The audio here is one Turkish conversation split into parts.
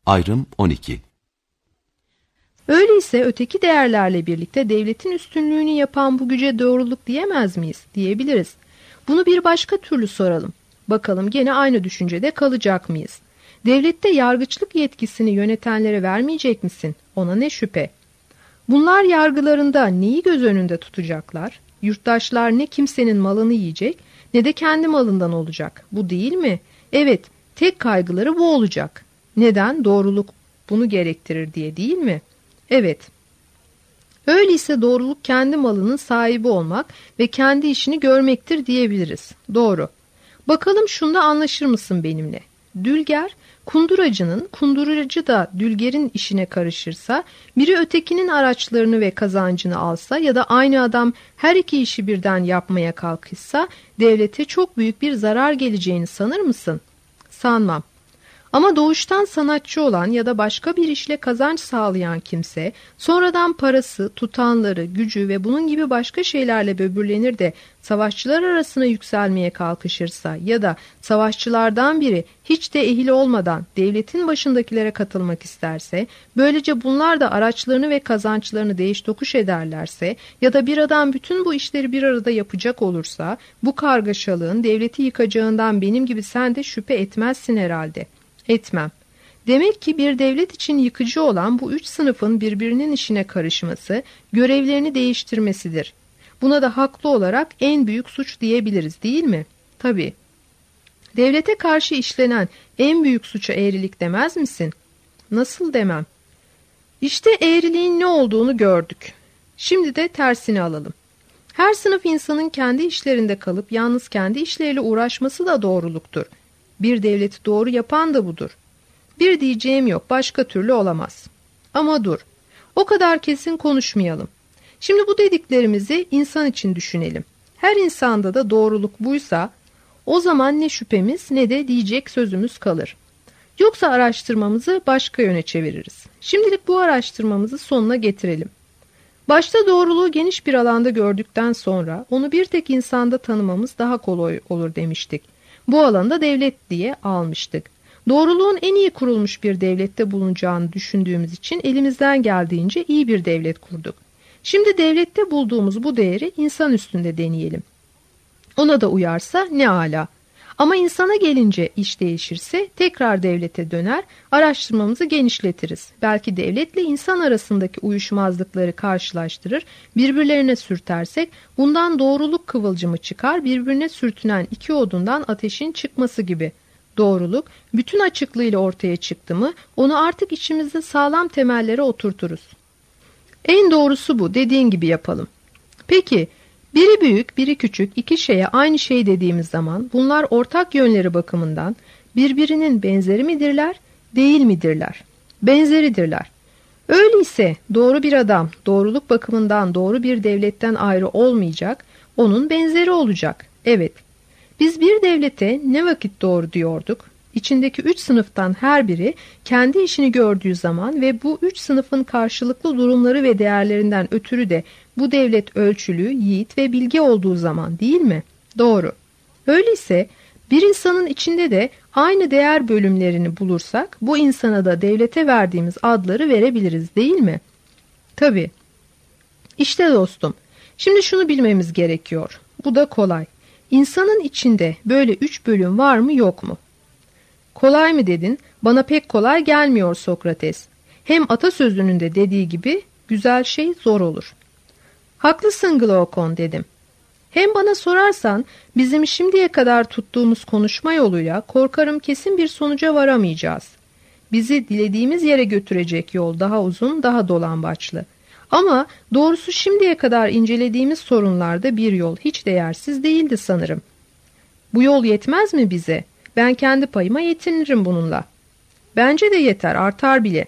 Ayrım 12. Öyleyse öteki değerlerle birlikte devletin üstünlüğünü yapan bu güce doğruluk diyemez miyiz? Diyebiliriz. Bunu bir başka türlü soralım. Bakalım gene aynı düşüncede kalacak mıyız? Devlette yargıçlık yetkisini yönetenlere vermeyecek misin? Ona ne şüphe. Bunlar yargılarında neyi göz önünde tutacaklar? Yurttaşlar ne kimsenin malını yiyecek ne de kendi malından olacak. Bu değil mi? Evet, tek kaygıları bu olacak. Neden? Doğruluk bunu gerektirir diye değil mi? Evet. Öyleyse doğruluk kendi malının sahibi olmak ve kendi işini görmektir diyebiliriz. Doğru. Bakalım şunda anlaşır mısın benimle? Dülger, kunduracının, kunduracı da dülgerin işine karışırsa, biri ötekinin araçlarını ve kazancını alsa ya da aynı adam her iki işi birden yapmaya kalkışsa, devlete çok büyük bir zarar geleceğini sanır mısın? Sanmam. Ama doğuştan sanatçı olan ya da başka bir işle kazanç sağlayan kimse, sonradan parası, tutanları, gücü ve bunun gibi başka şeylerle böbürlenir de savaşçılar arasına yükselmeye kalkışırsa ya da savaşçılardan biri hiç de ehil olmadan devletin başındakilere katılmak isterse, böylece bunlar da araçlarını ve kazançlarını değiş tokuş ederlerse ya da bir adam bütün bu işleri bir arada yapacak olursa, bu kargaşalığın devleti yıkacağından benim gibi sen de şüphe etmezsin herhalde. Etmem. Demek ki bir devlet için yıkıcı olan bu üç sınıfın birbirinin işine karışması, görevlerini değiştirmesidir. Buna da haklı olarak en büyük suç diyebiliriz değil mi? Tabii. Devlete karşı işlenen en büyük suça eğrilik demez misin? Nasıl demem? İşte eğriliğin ne olduğunu gördük. Şimdi de tersini alalım. Her sınıf insanın kendi işlerinde kalıp yalnız kendi işleriyle uğraşması da doğruluktur. Bir devleti doğru yapan da budur. Bir diyeceğim yok, başka türlü olamaz. Ama dur, o kadar kesin konuşmayalım. Şimdi bu dediklerimizi insan için düşünelim. Her insanda da doğruluk buysa, o zaman ne şüphemiz ne de diyecek sözümüz kalır. Yoksa araştırmamızı başka yöne çeviririz. Şimdilik bu araştırmamızı sonuna getirelim. Başta doğruluğu geniş bir alanda gördükten sonra onu bir tek insanda tanımamız daha kolay olur demiştik. Bu alanda devlet diye almıştık. Doğruluğun en iyi kurulmuş bir devlette bulunacağını düşündüğümüz için elimizden geldiğince iyi bir devlet kurduk. Şimdi devlette bulduğumuz bu değeri insan üstünde deneyelim. Ona da uyarsa ne âlâ. Ama insana gelince iş değişirse tekrar devlete döner, araştırmamızı genişletiriz. Belki devletle insan arasındaki uyuşmazlıkları karşılaştırır, birbirlerine sürtersek bundan doğruluk kıvılcımı çıkar, birbirine sürtünen iki odundan ateşin çıkması gibi. Doğruluk bütün açıklığıyla ortaya çıktı mı onu artık içimizde sağlam temellere oturturuz. En doğrusu bu, dediğin gibi yapalım. Peki, biri büyük, biri küçük iki şeye aynı şey dediğimiz zaman bunlar ortak yönleri bakımından birbirinin benzeri midirler, değil midirler? Benzeridirler. Öyleyse doğru bir adam doğruluk bakımından doğru bir devletten ayrı olmayacak, onun benzeri olacak. Evet, biz bir devlete ne vakit doğru diyorduk? İçindeki üç sınıftan her biri kendi işini gördüğü zaman ve bu üç sınıfın karşılıklı durumları ve değerlerinden ötürü de bu devlet ölçülü, yiğit ve bilge olduğu zaman değil mi? Doğru. Öyleyse bir insanın içinde de aynı değer bölümlerini bulursak bu insana da devlete verdiğimiz adları verebiliriz değil mi? Tabii. İşte dostum, şimdi şunu bilmemiz gerekiyor. Bu da kolay. İnsanın içinde böyle üç bölüm var mı yok mu? Kolay mı dedin? Bana pek kolay gelmiyor Sokrates. Hem atasözünün de dediği gibi güzel şey zor olur. Haklısın Glaukon dedim. Hem bana sorarsan bizim şimdiye kadar tuttuğumuz konuşma yoluyla korkarım kesin bir sonuca varamayacağız. Bizi dilediğimiz yere götürecek yol daha uzun, daha dolambaçlı. Ama doğrusu şimdiye kadar incelediğimiz sorunlarda bir yol hiç değersiz değildi sanırım. Bu yol yetmez mi bize? Ben kendi payıma yetinirim bununla. Bence de yeter, artar bile.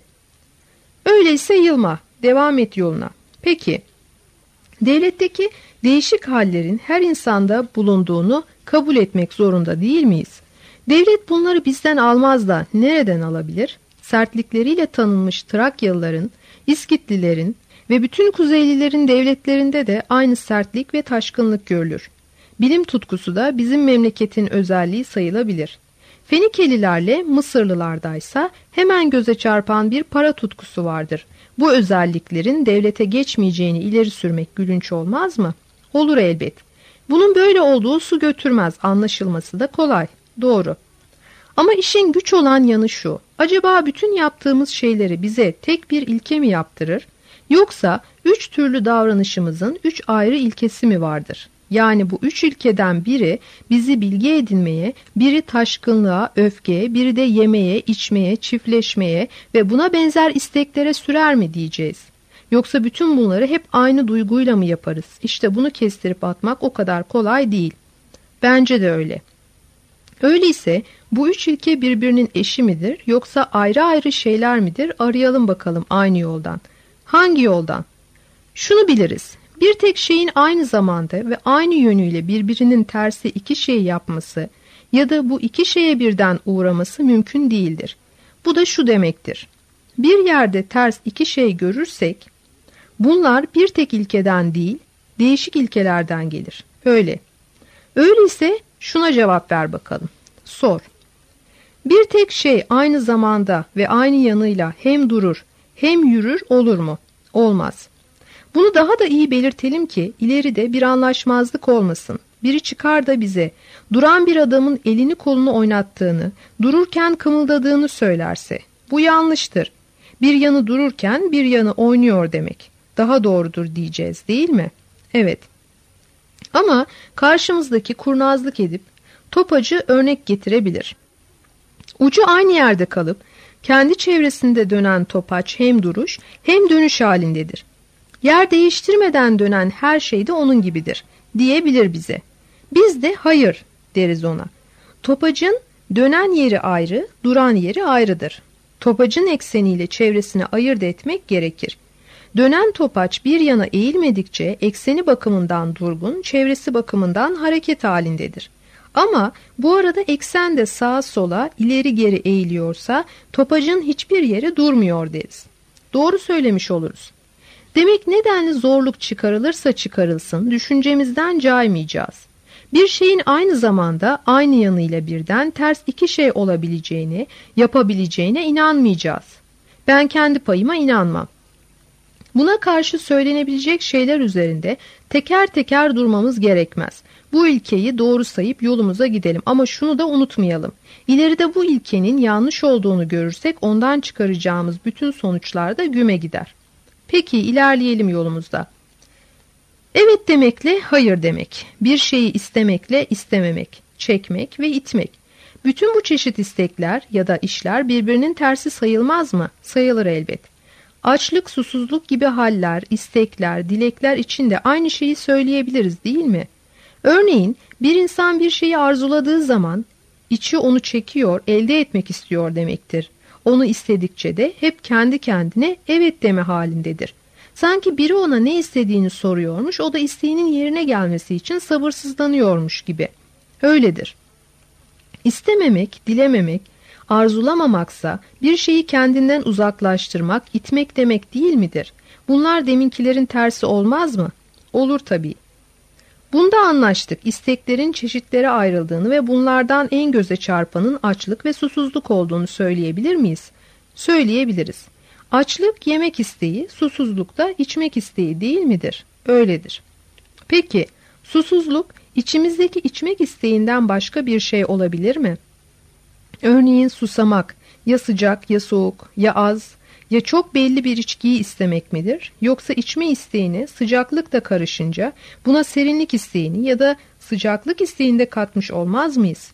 Öyleyse yılma, devam et yoluna. Peki, devletteki değişik hallerin her insanda bulunduğunu kabul etmek zorunda değil miyiz? Devlet bunları bizden almaz da nereden alabilir? Sertlikleriyle tanınmış Trakyalıların, İskitlilerin ve bütün Kuzeylilerin devletlerinde de aynı sertlik ve taşkınlık görülür. Bilim tutkusu da bizim memleketin özelliği sayılabilir. Fenikelilerle Mısırlılardaysa hemen göze çarpan bir para tutkusu vardır. Bu özelliklerin devlete geçmeyeceğini ileri sürmek gülünç olmaz mı? Olur elbet. Bunun böyle olduğu su götürmez, anlaşılması da kolay. Doğru. Ama işin güç olan yanı şu: acaba bütün yaptığımız şeyleri bize tek bir ilke mi yaptırır? Yoksa 3 türlü davranışımızın 3 ayrı ilkesi mi vardır? Yani bu 3 ilkeden biri bizi bilge edinmeye, biri taşkınlığa, öfkeye, biri de yemeye, içmeye, çiftleşmeye ve buna benzer isteklere sürer mi diyeceğiz? Yoksa bütün bunları hep aynı duyguyla mı yaparız? İşte bunu kestirip atmak o kadar kolay değil. Bence de öyle. Öyleyse bu 3 ilke birbirinin eşi midir yoksa ayrı ayrı şeyler midir? Arayalım bakalım aynı yoldan. Hangi yoldan? Şunu biliriz: bir tek şeyin aynı zamanda ve aynı yönüyle birbirinin tersi 2 şey yapması ya da bu 2 şeye birden uğraması mümkün değildir. Bu da şu demektir: bir yerde ters 2 şey görürsek bunlar bir tek ilkeden değil, değişik ilkelerden gelir. Öyle. Öyleyse şuna cevap ver bakalım. Sor. Bir tek şey aynı zamanda ve aynı yanıyla hem durur hem yürür olur mu? Olmaz. Bunu daha da iyi belirtelim ki ileride bir anlaşmazlık olmasın. Biri çıkar da bize duran bir adamın elini kolunu oynattığını, dururken kımıldadığını söylerse, bu yanlıştır. Bir yanı dururken bir yanı oynuyor demek. Daha doğrudur diyeceğiz, değil mi? Evet. Ama karşımızdaki kurnazlık edip topacı örnek getirebilir. Ucu aynı yerde kalıp kendi çevresinde dönen topaç hem duruş hem dönüş halindedir. Yer değiştirmeden dönen her şey de onun gibidir diyebilir bize. Biz de hayır deriz ona. Topacın dönen yeri ayrı, duran yeri ayrıdır. Topacın ekseniyle çevresini ayırt etmek gerekir. Dönen topaç bir yana eğilmedikçe ekseni bakımından durgun, çevresi bakımından hareket halindedir. Ama bu arada eksen de sağa sola, ileri geri eğiliyorsa topacın hiçbir yeri durmuyor deriz. Doğru söylemiş oluruz. Demek nedenli zorluk çıkarılırsa çıkarılsın düşüncemizden caymayacağız. Bir şeyin aynı zamanda aynı yanıyla birden ters 2 şey olabileceğine, yapabileceğine inanmayacağız. Ben kendi payıma inanmam. Buna karşı söylenebilecek şeyler üzerinde teker teker durmamız gerekmez. Bu ilkeyi doğru sayıp yolumuza gidelim ama şunu da unutmayalım. İleride bu ilkenin yanlış olduğunu görürsek ondan çıkaracağımız bütün sonuçlar da güme gider. Peki ilerleyelim yolumuzda. Evet demekle hayır demek, bir şeyi istemekle istememek, çekmek ve itmek. Bütün bu çeşit istekler ya da işler birbirinin tersi sayılmaz mı? Sayılır elbet. Açlık, susuzluk gibi haller, istekler, dilekler için de aynı şeyi söyleyebiliriz değil mi? Örneğin bir insan bir şeyi arzuladığı zaman içi onu çekiyor, elde etmek istiyor demektir. Onu istedikçe de hep kendi kendine evet deme halindedir. Sanki biri ona ne istediğini soruyormuş, o da isteğinin yerine gelmesi için sabırsızlanıyormuş gibi. Öyledir. İstememek, dilememek, arzulamamaksa bir şeyi kendinden uzaklaştırmak, itmek demek değil midir? Bunlar deminkilerin tersi olmaz mı? Olur tabii. Bunda anlaştık. İsteklerin çeşitlere ayrıldığını ve bunlardan en göze çarpanın açlık ve susuzluk olduğunu söyleyebilir miyiz? Söyleyebiliriz. Açlık yemek isteği, susuzluk da içmek isteği değil midir? Öyledir. Peki, susuzluk içimizdeki içmek isteğinden başka bir şey olabilir mi? Örneğin susamak, ya sıcak ya soğuk, ya az, ya çok belli bir içkiyi istemek midir? Yoksa içme isteğine sıcaklık da karışınca buna serinlik isteğini ya da sıcaklık isteğini de katmış olmaz mıyız?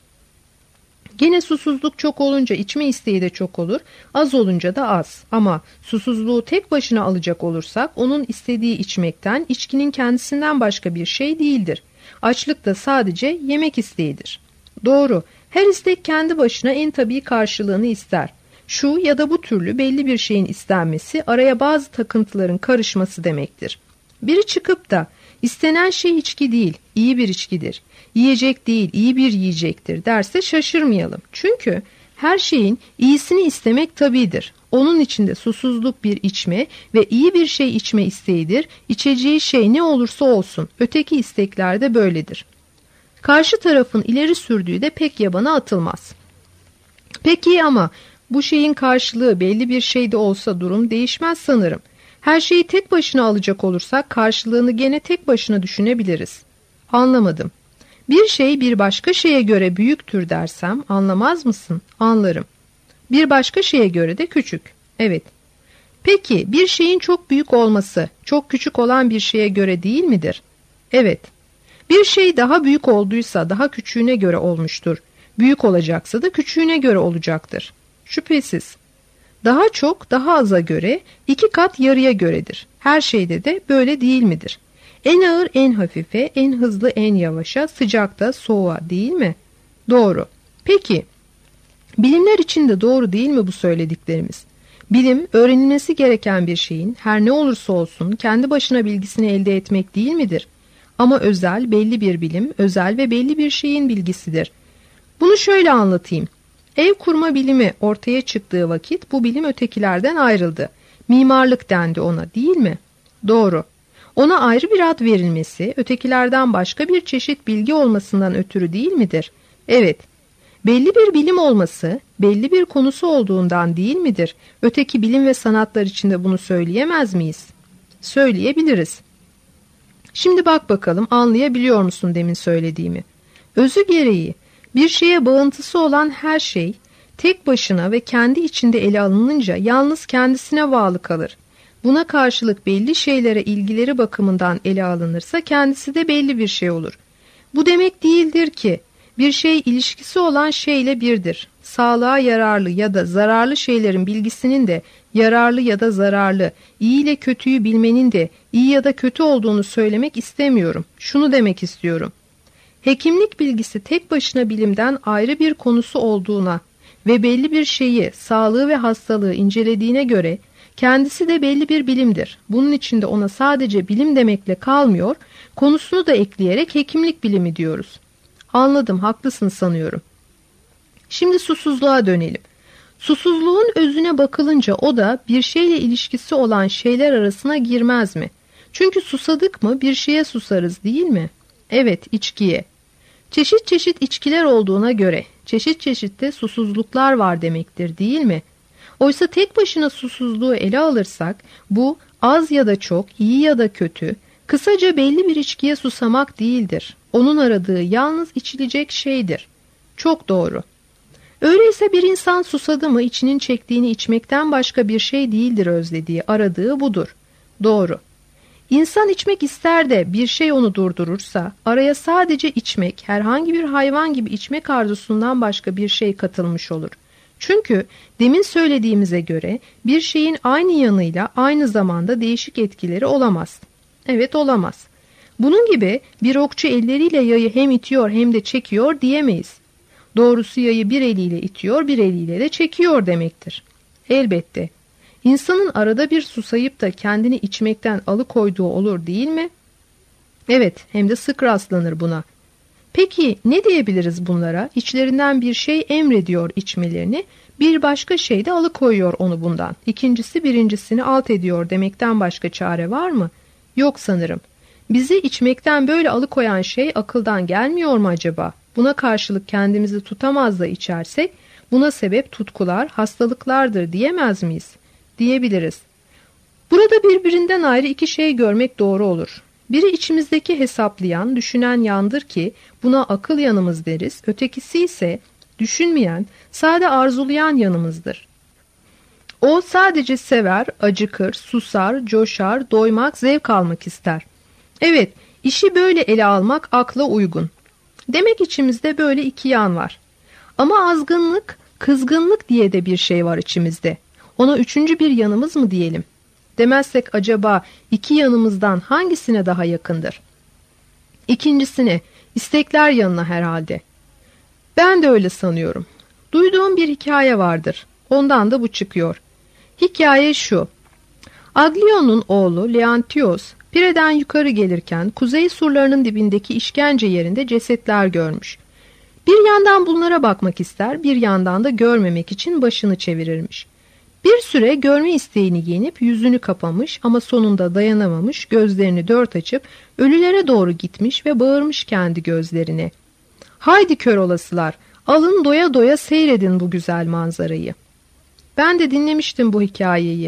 Gene susuzluk çok olunca içme isteği de çok olur, az olunca da az. Ama susuzluğu tek başına alacak olursak onun istediği içmekten, içkinin kendisinden başka bir şey değildir. Açlık da sadece yemek isteğidir. Doğru, her istek kendi başına en tabii karşılığını ister. Şu ya da bu türlü belli bir şeyin istenmesi araya bazı takıntıların karışması demektir. Biri çıkıp da istenen şey içki değil, iyi bir içkidir. Yiyecek değil, iyi bir yiyecektir derse şaşırmayalım. Çünkü her şeyin iyisini istemek tabidir. Onun içinde susuzluk bir içme ve iyi bir şey içme isteğidir. İçeceği şey ne olursa olsun. Öteki istekler de böyledir. Karşı tarafın ileri sürdüğü de pek yabana atılmaz. Peki ama bu şeyin karşılığı belli bir şeyde olsa durum değişmez sanırım. Her şeyi tek başına alacak olursak karşılığını gene tek başına düşünebiliriz. Anlamadım. Bir şey bir başka şeye göre büyüktür dersem anlamaz mısın? Anlarım. Bir başka şeye göre de küçük. Evet. Peki bir şeyin çok büyük olması çok küçük olan bir şeye göre değil midir? Evet. Bir şey daha büyük olduysa daha küçüğüne göre olmuştur. Büyük olacaksa da küçüğüne göre olacaktır. Şüphesiz. Daha çok daha aza göre 2 kat yarıya göredir. Her şeyde de böyle değil midir? En ağır en hafife, en hızlı en yavaşa, sıcakta soğuğa değil mi? Doğru. Peki, bilimler için de doğru değil mi bu söylediklerimiz? Bilim, öğrenilmesi gereken bir şeyin her ne olursa olsun kendi başına bilgisini elde etmek değil midir? Ama özel, belli bir bilim, özel ve belli bir şeyin bilgisidir. Bunu şöyle anlatayım. Ev kurma bilimi ortaya çıktığı vakit bu bilim ötekilerden ayrıldı. Mimarlık dendi ona, değil mi? Doğru. Ona ayrı bir ad verilmesi, ötekilerden başka bir çeşit bilgi olmasından ötürü değil midir? Evet. Belli bir bilim olması, belli bir konusu olduğundan değil midir? Öteki bilim ve sanatlar içinde bunu söyleyemez miyiz? Söyleyebiliriz. Şimdi bak bakalım, anlayabiliyor musun demin söylediğimi? Özü gereği bir şeye bağıntısı olan her şey tek başına ve kendi içinde ele alınınca yalnız kendisine bağlı kalır. Buna karşılık belli şeylere ilgileri bakımından ele alınırsa kendisi de belli bir şey olur. Bu demek değildir ki bir şey ilişkisi olan şeyle birdir. Sağlığa yararlı ya da zararlı şeylerin bilgisinin de yararlı ya da zararlı, iyi ile kötüyü bilmenin de iyi ya da kötü olduğunu söylemek istemiyorum. Şunu demek istiyorum. Hekimlik bilgisi tek başına bilimden ayrı bir konusu olduğuna ve belli bir şeyi, sağlığı ve hastalığı incelediğine göre kendisi de belli bir bilimdir. Bunun için de ona sadece bilim demekle kalmıyor, konusunu da ekleyerek hekimlik bilimi diyoruz. Anladım, haklısın sanıyorum. Şimdi susuzluğa dönelim. Susuzluğun özüne bakılınca o da bir şeyle ilişkisi olan şeyler arasına girmez mi? Çünkü susadık mı bir şeye susarız değil mi? Evet, içkiye. Çeşit çeşit içkiler olduğuna göre çeşit çeşit de susuzluklar var demektir değil mi? Oysa tek başına susuzluğu ele alırsak bu az ya da çok, iyi ya da kötü, kısaca belli bir içkiye susamak değildir. Onun aradığı yalnız içilecek şeydir. Çok doğru. Öyleyse bir insan susadı mı içinin çektiğini içmekten başka bir şey değildir özlediği, aradığı budur. Doğru. İnsan içmek ister de bir şey onu durdurursa, araya sadece içmek, herhangi bir hayvan gibi içmek arzusundan başka bir şey katılmış olur. Çünkü demin söylediğimize göre bir şeyin aynı yanıyla aynı zamanda değişik etkileri olamaz. Evet, olamaz. Bunun gibi bir okçu elleriyle yayı hem itiyor hem de çekiyor diyemeyiz. Doğrusu yayı bir eliyle itiyor, bir eliyle de çekiyor demektir. Elbette. İnsanın arada bir susayıp da kendini içmekten alıkoyduğu olur değil mi? Evet, hem de sık rastlanır buna. Peki ne diyebiliriz bunlara? İçlerinden bir şey emrediyor içmelerini, bir başka şey de alıkoyuyor onu bundan. İkincisi birincisini alt ediyor demekten başka çare var mı? Yok sanırım. Bizi içmekten böyle alıkoyan şey akıldan gelmiyor mu acaba? Buna karşılık kendimizi tutamaz da içersek, buna sebep tutkular, hastalıklardır diyemez miyiz? Diyebiliriz. Burada birbirinden ayrı iki şey görmek doğru olur. Biri içimizdeki hesaplayan, düşünen yandır ki buna akıl yanımız deriz. Ötekisi ise düşünmeyen, sade arzulayan yanımızdır. O sadece sever, acıkır, susar, coşar, doymak, zevk almak ister. Evet, işi böyle ele almak akla uygun. Demek içimizde böyle iki yan var. Ama azgınlık, kızgınlık diye de bir şey var içimizde. Ona üçüncü bir yanımız mı diyelim? Demezsek acaba iki yanımızdan hangisine daha yakındır? İkincisine, istekler yanına herhalde. Ben de öyle sanıyorum. Duyduğum bir hikaye vardır. Ondan da bu çıkıyor. Hikaye şu. Aglion'un oğlu Leontios, Pire'den yukarı gelirken kuzey surlarının dibindeki işkence yerinde cesetler görmüş. Bir yandan bunlara bakmak ister, bir yandan da görmemek için başını çevirirmiş. Bir süre görme isteğini yenip yüzünü kapamış ama sonunda dayanamamış, gözlerini dört açıp ölülere doğru gitmiş ve bağırmış kendi gözlerine. Haydi kör olasılar, Alın doya doya seyredin bu güzel manzarayı. Ben de dinlemiştim bu hikayeyi.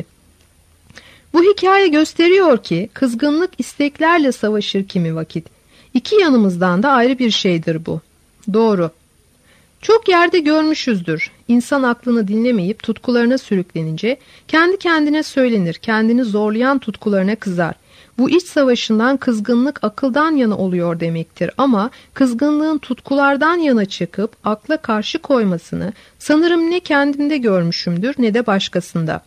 Bu hikaye gösteriyor ki kızgınlık isteklerle savaşır kimi vakit. İki yanımızdan da ayrı bir şeydir bu. Doğru. Çok yerde görmüşüzdür. İnsan aklını dinlemeyip tutkularına sürüklenince kendi kendine söylenir, kendini zorlayan tutkularına kızar. Bu iç savaşından kızgınlık akıldan yana oluyor demektir ama kızgınlığın tutkulardan yana çıkıp akla karşı koymasını sanırım ne kendimde görmüşümdür ne de başkasında.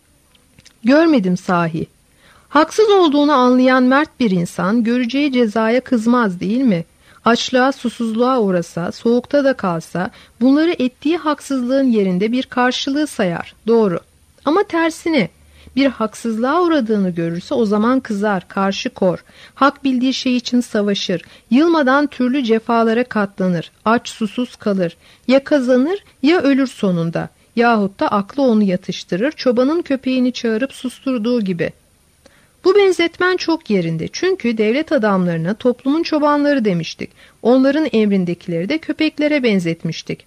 Görmedim sahi. Haksız olduğunu anlayan mert bir insan göreceği cezaya kızmaz değil mi? Açlığa, susuzluğa uğrasa, soğukta da kalsa bunları ettiği haksızlığın yerinde bir karşılığı sayar. Doğru. Ama tersine bir haksızlığa uğradığını görürse o zaman kızar, karşı kor. Hak bildiği şey için savaşır. Yılmadan türlü cefalara katlanır. Aç susuz kalır. Ya kazanır ya ölür sonunda. Yahut da aklı onu yatıştırır. Çobanın köpeğini çağırıp susturduğu gibi. Bu benzetmen çok yerinde. Çünkü devlet adamlarına toplumun çobanları demiştik. Onların emrindekileri de köpeklere benzetmiştik.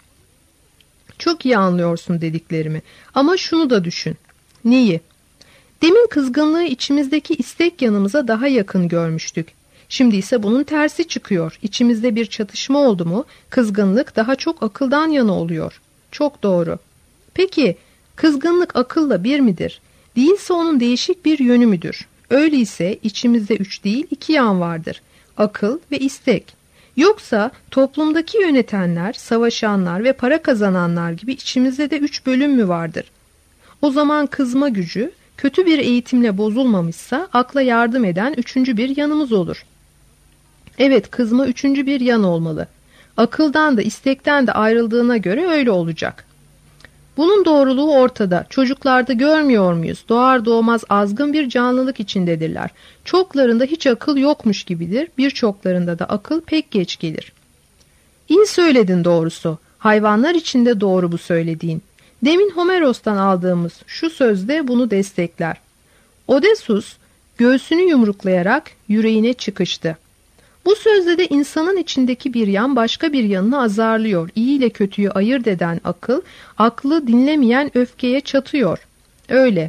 Çok iyi anlıyorsun dediklerimi. Ama şunu da düşün. Neyi? Demin kızgınlığı içimizdeki istek yanımıza daha yakın görmüştük. Şimdi ise bunun tersi çıkıyor. İçimizde bir çatışma oldu mu, kızgınlık daha çok akıldan yana oluyor. Çok doğru. Peki, kızgınlık akılla bir midir? Değilse onun değişik bir yönü müdür? Öyleyse içimizde 3 değil 2 yan vardır. Akıl ve istek. Yoksa toplumdaki yönetenler, savaşanlar ve para kazananlar gibi içimizde de 3 bölüm mü vardır? O zaman kızma gücü, kötü bir eğitimle bozulmamışsa akla yardım eden 3. bir yanımız olur. Evet, kızma 3. bir yan olmalı. Akıldan da istekten de ayrıldığına göre öyle olacak. Bunun doğruluğu ortada. Çocuklarda görmüyor muyuz? Doğar doğmaz azgın bir canlılık içindedirler. Çoklarında hiç akıl yokmuş gibidir. Birçoklarında da akıl pek geç gelir. İyi söyledin doğrusu. Hayvanlar için de doğru bu söylediğin. Demin Homeros'tan aldığımız şu sözde bunu destekler. Odysseus göğsünü yumruklayarak yüreğine çıkıştı. Bu sözde de insanın içindeki bir yan başka bir yanını azarlıyor. İyi ile kötüyü ayırt eden akıl, aklı dinlemeyen öfkeye çatıyor. Öyle.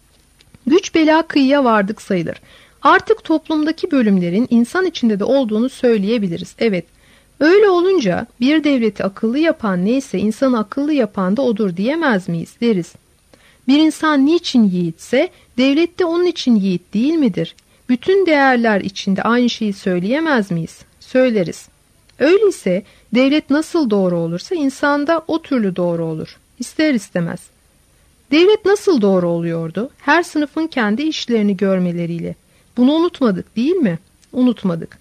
Güç bela kıyıya vardık sayılır. Artık toplumdaki bölümlerin insan içinde de olduğunu söyleyebiliriz. Evet. Öyle olunca bir devleti akıllı yapan neyse insanı akıllı yapan da odur diyemez miyiz deriz. Bir insan niçin yiğitse devlet de onun için yiğit değil midir? Bütün değerler içinde aynı şeyi söyleyemez miyiz? Söyleriz. Öyleyse devlet nasıl doğru olursa insan da o türlü doğru olur. İster istemez. Devlet nasıl doğru oluyordu? Her sınıfın kendi işlerini görmeleriyle. Bunu unutmadık değil mi? Unutmadık.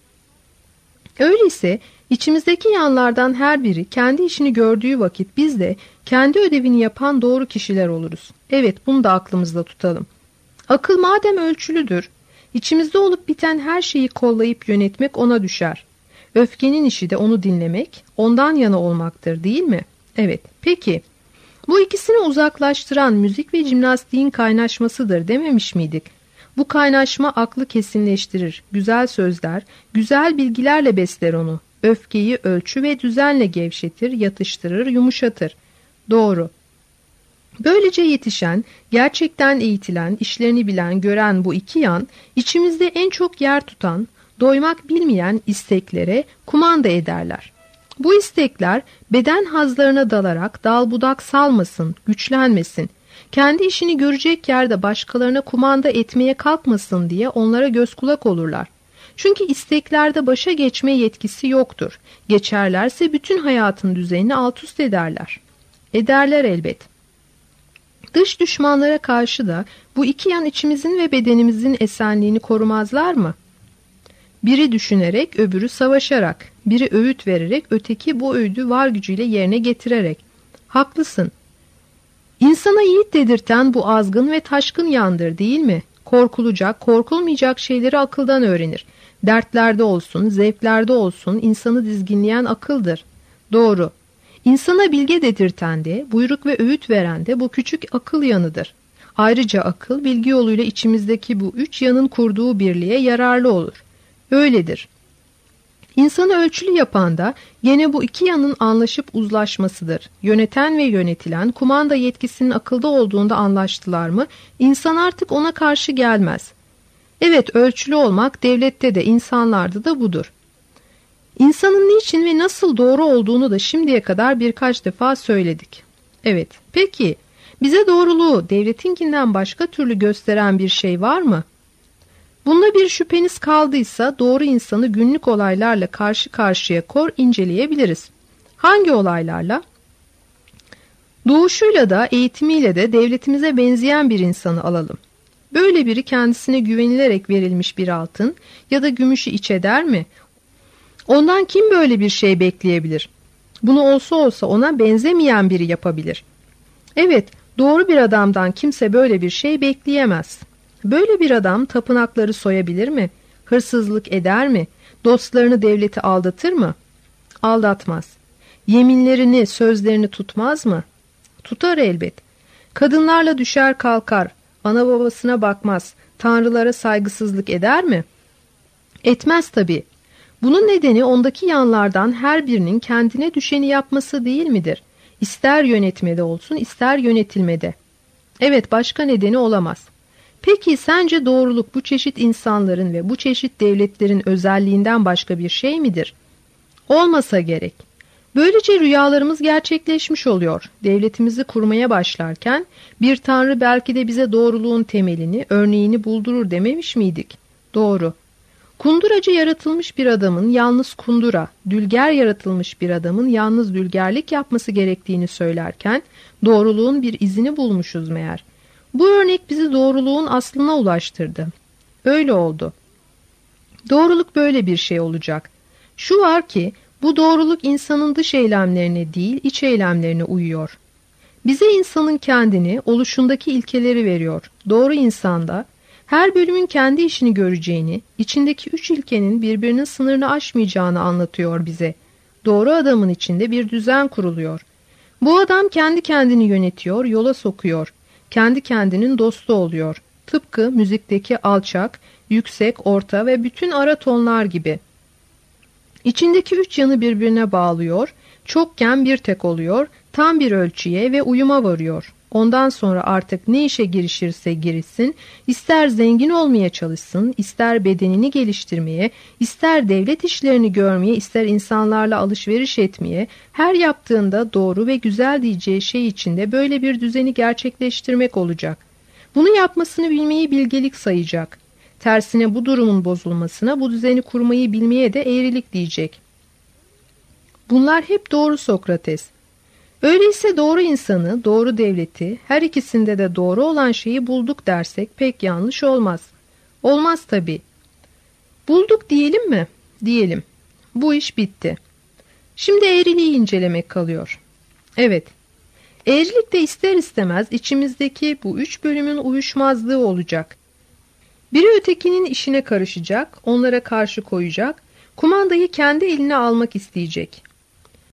Öyleyse içimizdeki yanlardan her biri kendi işini gördüğü vakit biz de kendi ödevini yapan doğru kişiler oluruz. Evet, bunu da aklımızda tutalım. Akıl madem ölçülüdür, İçimizde olup biten her şeyi kollayıp yönetmek ona düşer. Öfkenin işi de onu dinlemek, ondan yana olmaktır değil mi? Evet, peki. Bu ikisini uzaklaştıran müzik ve jimnastiğin kaynaşmasıdır dememiş miydik? Bu kaynaşma aklı kesinleştirir. Güzel sözler, güzel bilgilerle besler onu. Öfkeyi ölçü ve düzenle gevşetir, yatıştırır, yumuşatır. Doğru. Böylece yetişen, gerçekten eğitilen, işlerini bilen, gören bu iki yan, içimizde en çok yer tutan, doymak bilmeyen isteklere kumanda ederler. Bu istekler beden hazlarına dalarak dal budak salmasın, güçlenmesin, kendi işini görecek yerde başkalarına kumanda etmeye kalkmasın diye onlara göz kulak olurlar. Çünkü isteklerde başa geçme yetkisi yoktur. Geçerlerse bütün hayatın düzenini alt üst ederler. Ederler elbet. Dış düşmanlara karşı da bu iki yan içimizin ve bedenimizin esenliğini korumazlar mı? Biri düşünerek, öbürü savaşarak, biri öğüt vererek, öteki bu öğüdü var gücüyle yerine getirerek. Haklısın. İnsana yiğit dedirten bu azgın ve taşkın yandır değil mi? Korkulacak, korkulmayacak şeyleri akıldan öğrenir. Dertlerde olsun, zevklerde olsun insanı dizginleyen akıldır. Doğru. İnsana bilge dedirten de, buyruk ve öğüt veren de bu küçük akıl yanıdır. Ayrıca akıl, bilgi yoluyla içimizdeki bu üç yanın kurduğu birliğe yararlı olur. Öyledir. İnsanı ölçülü yapan da gene bu iki yanın anlaşıp uzlaşmasıdır. Yöneten ve yönetilen kumanda yetkisinin akılda olduğunda anlaştılar mı, insan artık ona karşı gelmez. Evet, ölçülü olmak devlette de insanlarda da budur. İnsanın niçin ve nasıl doğru olduğunu da şimdiye kadar birkaç defa söyledik. Evet, peki bize doğruluğu devletinkinden başka türlü gösteren bir şey var mı? Bunda bir şüpheniz kaldıysa doğru insanı günlük olaylarla karşı karşıya inceleyebiliriz. Hangi olaylarla? Doğuşuyla da eğitimiyle de devletimize benzeyen bir insanı alalım. Böyle biri kendisine güvenilerek verilmiş bir altın ya da gümüşü iç eder mi? Ondan kim böyle bir şey bekleyebilir? Bunu olsa olsa ona benzemeyen biri yapabilir. Evet, doğru bir adamdan kimse böyle bir şey bekleyemez. Böyle bir adam tapınakları soyabilir mi? Hırsızlık eder mi? Dostlarını, devleti aldatır mı? Aldatmaz. Yeminlerini, sözlerini tutmaz mı? Tutar elbet. Kadınlarla düşer kalkar, ana babasına bakmaz, tanrılara saygısızlık eder mi? Etmez tabii. Bunun nedeni ondaki yanlardan her birinin kendine düşeni yapması değil midir? İster yönetmede olsun, ister yönetilmede. Evet, başka nedeni olamaz. Peki sence doğruluk bu çeşit insanların ve bu çeşit devletlerin özelliğinden başka bir şey midir? Olmasa gerek. Böylece rüyalarımız gerçekleşmiş oluyor. Devletimizi kurmaya başlarken bir tanrı belki de bize doğruluğun temelini, örneğini buldurur dememiş miydik? Doğru. Kunduracı yaratılmış bir adamın yalnız kundura, dülger yaratılmış bir adamın yalnız dülgerlik yapması gerektiğini söylerken doğruluğun bir izini bulmuşuz meğer. Bu örnek bizi doğruluğun aslına ulaştırdı. Öyle oldu. Doğruluk böyle bir şey olacak. Şu var ki bu doğruluk insanın dış eylemlerine değil iç eylemlerine uyuyor. Bize insanın kendini, oluşundaki ilkeleri veriyor. Doğru insanda her bölümün kendi işini göreceğini, içindeki 3 ilkenin birbirinin sınırını aşmayacağını anlatıyor bize. Doğru adamın içinde bir düzen kuruluyor. Bu adam kendi kendini yönetiyor, yola sokuyor. Kendi kendinin dostu oluyor. Tıpkı müzikteki alçak, yüksek, orta ve bütün ara tonlar gibi. İçindeki 3 yanı birbirine bağlıyor, çokken bir tek oluyor, tam bir ölçüye ve uyuma varıyor. Ondan sonra artık ne işe girişirse girişsin, ister zengin olmaya çalışsın, ister bedenini geliştirmeye, ister devlet işlerini görmeye, ister insanlarla alışveriş etmeye, her yaptığında doğru ve güzel diyeceği şey içinde böyle bir düzeni gerçekleştirmek olacak. Bunu yapmasını bilmeyi bilgelik sayacak. Tersine bu durumun bozulmasına, bu düzeni kurmayı bilmeye de eğrilik diyecek. Bunlar hep doğru Sokrates. Öyleyse doğru insanı, doğru devleti, her ikisinde de doğru olan şeyi bulduk dersek pek yanlış olmaz. Olmaz tabii. Bulduk diyelim mi? Diyelim. Bu iş bitti. Şimdi eğriliği incelemek kalıyor. Evet. Eğrilik de ister istemez içimizdeki bu 3 bölümün uyuşmazlığı olacak. Biri ötekinin işine karışacak, onlara karşı koyacak, kumandayı kendi eline almak isteyecek.